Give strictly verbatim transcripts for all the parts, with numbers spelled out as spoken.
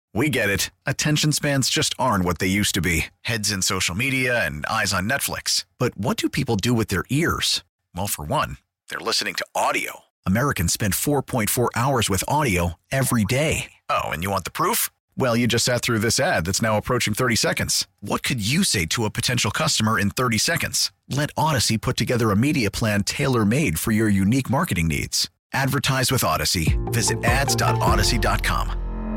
We get it. Attention spans just aren't what they used to be. Heads in social media and eyes on Netflix. But what do people do with their ears? Well, for one, they're listening to audio. Americans spend four point four hours with audio every day. Oh, and you want the proof? Well, you just sat through this ad that's now approaching thirty seconds. What could you say to a potential customer in thirty seconds? Let Odyssey put together a media plan tailor-made for your unique marketing needs. Advertise with Odyssey. Visit ads dot odyssey dot com.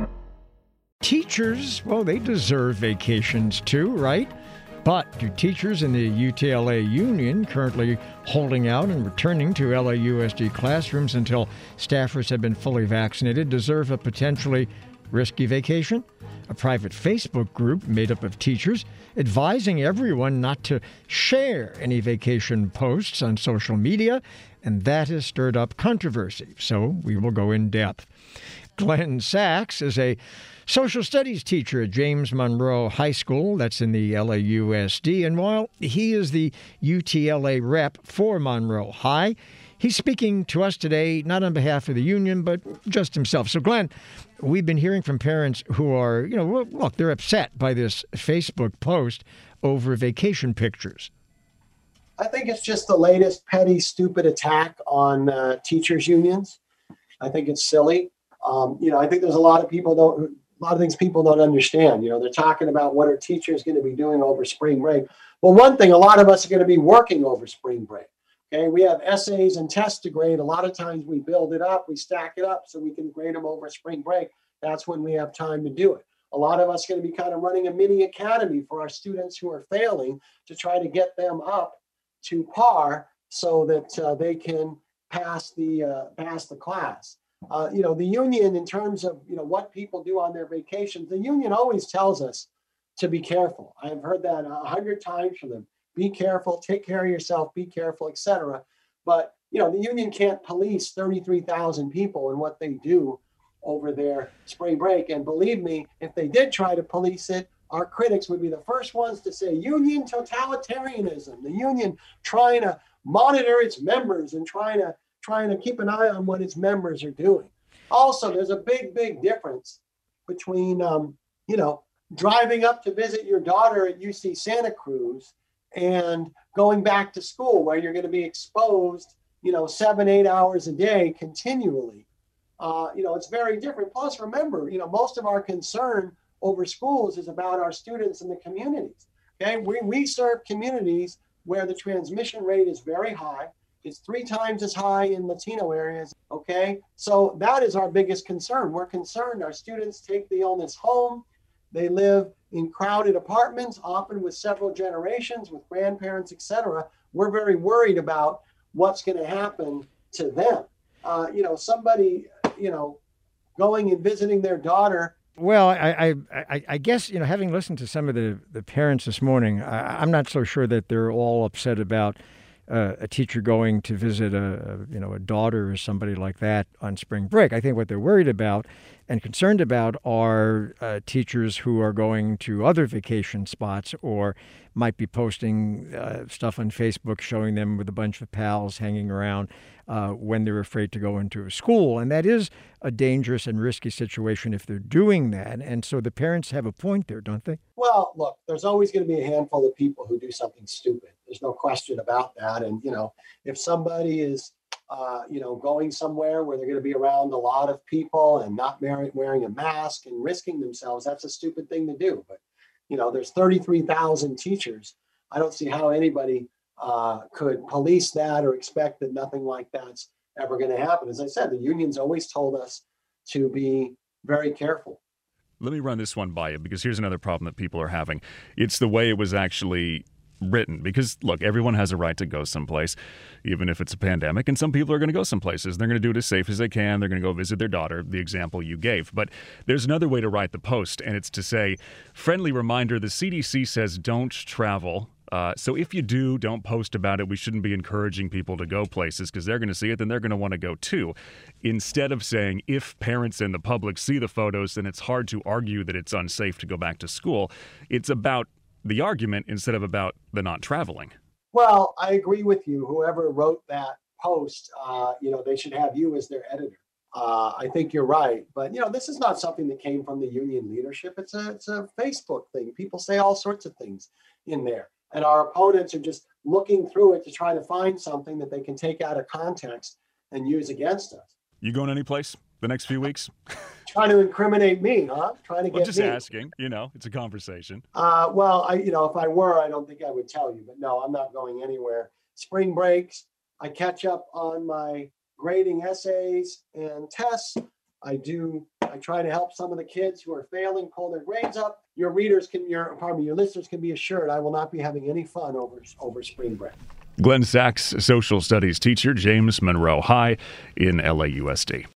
Teachers, well, they deserve vacations too, right? But do teachers in the U T L A union currently holding out and returning to L A U S D classrooms until staffers have been fully vaccinated deserve a potentially risky vacation? A private Facebook group made up of teachers advising everyone not to share any vacation posts on social media, and that has stirred up controversy. So we will go in depth. Glenn Sachs is a social studies teacher at James Monroe High School. That's in the L A U S D. And while he is the U T L A rep for Monroe High, he's speaking to us today, not on behalf of the union, but just himself. So, Glenn, we've been hearing from parents who are, you know, look, they're upset by this Facebook post over vacation pictures. I think it's just the latest petty, stupid attack on uh, teachers' unions. I think it's silly. Um, you know, I think there's a lot of people don't, a lot of things people don't understand. You know, they're talking about what are teachers going to be doing over spring break. Well, one thing, a lot of us are going to be working over spring break. Okay, we have essays and tests to grade. A lot of times we build it up, we stack it up so we can grade them over spring break. That's when we have time to do it. A lot of us are going to be kind of running a mini academy for our students who are failing to try to get them up to par so that uh, they can pass the uh, pass the class. Uh, you know, the union, in terms of, you know, what people do on their vacations, the union always tells us to be careful. I've heard that a hundred times from them. Be careful, take care of yourself, be careful, et cetera. But, you know, the union can't police thirty-three thousand people and what they do over their spring break. And believe me, if they did try to police it, our critics would be the first ones to say union totalitarianism, the union trying to monitor its members and trying to trying to keep an eye on what its members are doing. Also, there's a big, big difference between, um, you know, driving up to visit your daughter at U C Santa Cruz and going back to school where you're going to be exposed, you know, seven, eight hours a day continually. Uh, you know, it's very different. Plus, remember, you know, most of our concern over schools is about our students in the communities. Okay, we, we serve communities where the transmission rate is very high. It's three times as high in Latino areas, okay? So that is our biggest concern. We're concerned our students take the illness home. They live in crowded apartments, often with several generations, with grandparents, et cetera. We're very worried about what's going to happen to them. Uh, you know, somebody, you know, going and visiting their daughter. Well, I, I, I guess, you know, having listened to some of the, the parents this morning, I, I'm not so sure that they're all upset about Uh, a teacher going to visit a, a you know a daughter or somebody like that on spring break. I think what they're worried about and concerned about are uh, teachers who are going to other vacation spots or might be posting uh, stuff on Facebook showing them with a bunch of pals hanging around uh, when they're afraid to go into a school. And that is a dangerous and risky situation if they're doing that. And so the parents have a point there, don't they? Well, look, there's always going to be a handful of people who do something stupid. There's no question about that. And, you know, if somebody is, uh, you know, going somewhere where they're going to be around a lot of people and not wearing a mask and risking themselves, that's a stupid thing to do. But, you know, there's thirty-three thousand teachers. I don't see how anybody uh, could police that or expect that nothing like that's ever going to happen. As I said, the union's always told us to be very careful. Let me run this one by you, because here's another problem that people are having. It's the way it was actually written, because look, everyone has a right to go someplace, even if it's a pandemic, and some people are going to go some places. They're going to do it as safe as they can. They're going to go visit their daughter, the example you gave. But there's another way to write the post, and it's to say, friendly reminder, the C D C says don't travel. Uh, so if you do, don't post about it. We shouldn't be encouraging people to go places because they're going to see it, then they're going to want to go too. Instead of saying if parents and the public see the photos, then it's hard to argue that it's unsafe to go back to school. It's about the argument instead of about the not traveling. Well, I agree with you. Whoever wrote that post, uh, you know, they should have you as their editor. Uh, I think you're right, but you know, this is not something that came from the union leadership. It's a it's a Facebook thing. People say all sorts of things in there, and our opponents are just looking through it to try to find something that they can take out of context and use against us. You going any place the next few weeks? Trying to incriminate me, huh? Trying to well, get just me. asking. You know, it's a conversation. Uh, well, I you know, if I were, I don't think I would tell you. But no, I'm not going anywhere. Spring breaks, I catch up on my grading essays and tests. I do. I try to help some of the kids who are failing pull their grades up. Your readers can, your pardon me, your listeners can be assured I will not be having any fun over over spring break. Glenn Sachs, social studies teacher, James Monroe High in L A U S D.